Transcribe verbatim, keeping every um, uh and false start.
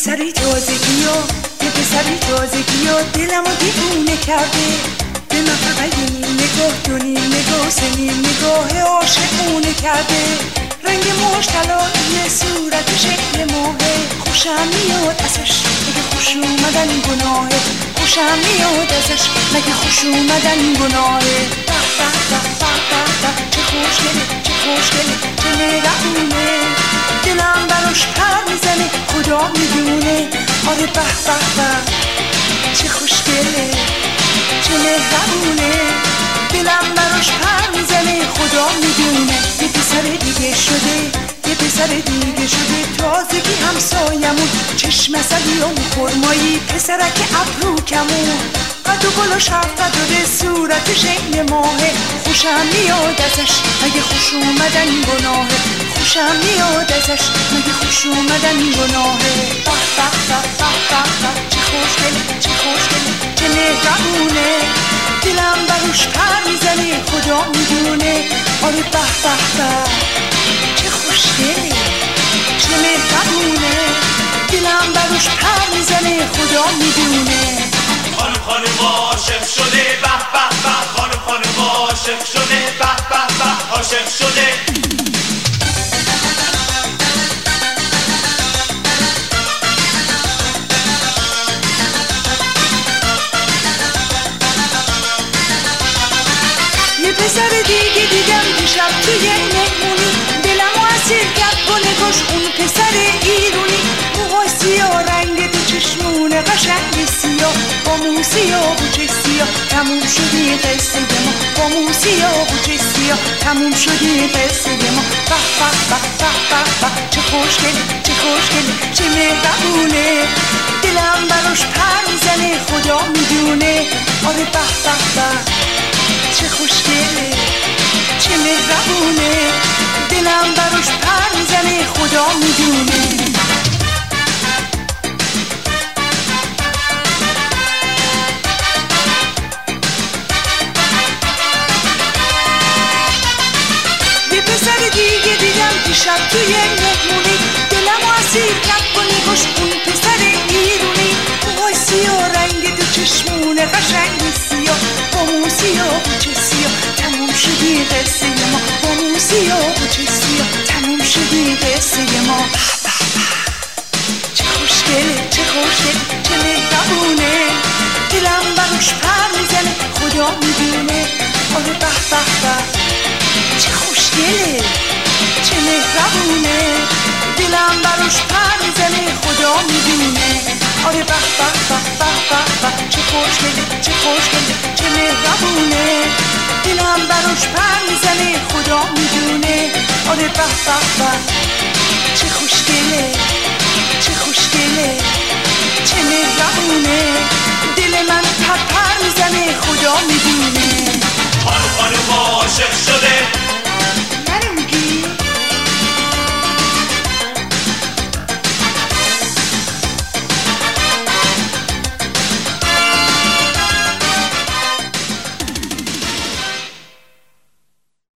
پسری تازگی و یه پسری تازگی و دلمو دیوونه کرده. به من فقط یه نگاه دونی نگاه سنی نگاه عاشقونه کرده. رنگ موش طلایی صورت شکل ماهه. خوشم میاد ازش مگه خوش اومدن گناهه. خوشم میاد ازش مگه خوش اومدن گناهه. به به به به به چه خوشگله چه خوشگله چه مهربونه. دلم براش پر میزنه خدا میدونه. آره به به به چه خوشگله چه مهربونه. دلم براش پر میزنه خدا میدونه. یه پسر دیگه شده یه پسر دیگه شده. تازگی همسایمون چشم عسلی و خرمایی. پسرک ابرو کمون قد و بالاش هفته داره. صورت شکل ماهه. خوشم میاد ازش مگه خوش اومدن گناهه. خوشم میاد ازش مگه خوش اومدن گناهه. به به به به به به چه خوشگله چه خوشگله چه مهربونه. دلم براش پر میزنه خدا میدونه. آره به به به چه خوشگله چه مهربونه. دلم براش پر میزنه خدا میدونه. خانم خانم عاشق شده به به به. خانم خانم عاشق شده به به به عاشق شده. یه پسر دیگه دیدم دیشب توی مهمونی. دلمو اسیر کرد با نگاش اون پسر ایرونی. موهای سیاه رنگ تو چشمونه قشنگ سیاه. با مو سیاه و چه سیاه تموم شدی قصه ما. با مو سیاه و چه سیاه تموم شدی قصه ما. به به به به به به چه خوشگله چه خوشگله چه مهربونه. دلم براش پر میزنه خدا میدونه. آره به به به چه خوشگله چه مهربونه. دلم براش پر میزنه خدا میدونه. یه پسر دیگه دیدم دیشب توی مهمونی. دلمو اسیر کرد با نگاش اون پسر ایرونی. موهای سیاه رنگ دو چشمونه قشنگ سیاه. با مو سیاه و چه سیاه تموم شدی قصه ما. با مو سیاه و چه سیاه تموم شدی قصه ما. چه خوشگله چه خوشگله چه مهربونه. دلم براش پر میزنه خدا میدونه. آره به به به چه خوشگله چه مهربونه. دلم براش پر میزنه خدا میدونه. آره به به به به به به چه خوشگله چه خوشگله چه مهربونه. دلم براش پر میزنه خدا میدونه. آره به به به چه خوشگله چه خوشگله چه مهربونه. دل من پر پر میزنه خدا میدونه. خانم خانم عاشق شده